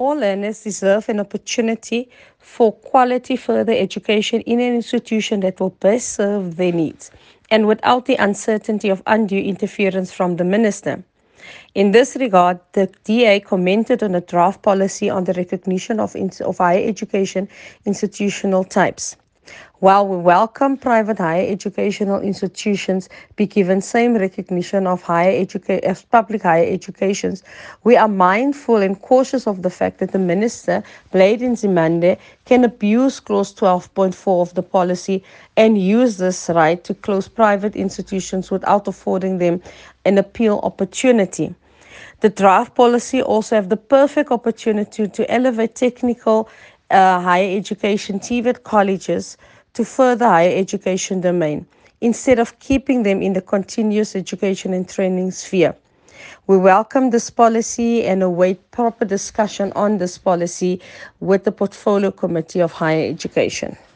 All learners deserve an opportunity for quality further education in an institution that will best serve their needs and without the uncertainty of undue interference from the minister. In this regard, the DA commented on a draft policy on the recognition of higher education institutional types. While we welcome private higher educational institutions be given same recognition of as public higher educations, we are mindful and cautious of the fact that the minister, Blade Nzimande, can abuse clause 12.4 of the policy and use this right to close private institutions without affording them an appeal opportunity. The draft policy also have the perfect opportunity to elevate technical higher education TVET colleges to further higher education domain instead of keeping them in the continuous education and training sphere. We welcome this policy and await proper discussion on this policy with the Portfolio Committee of Higher Education.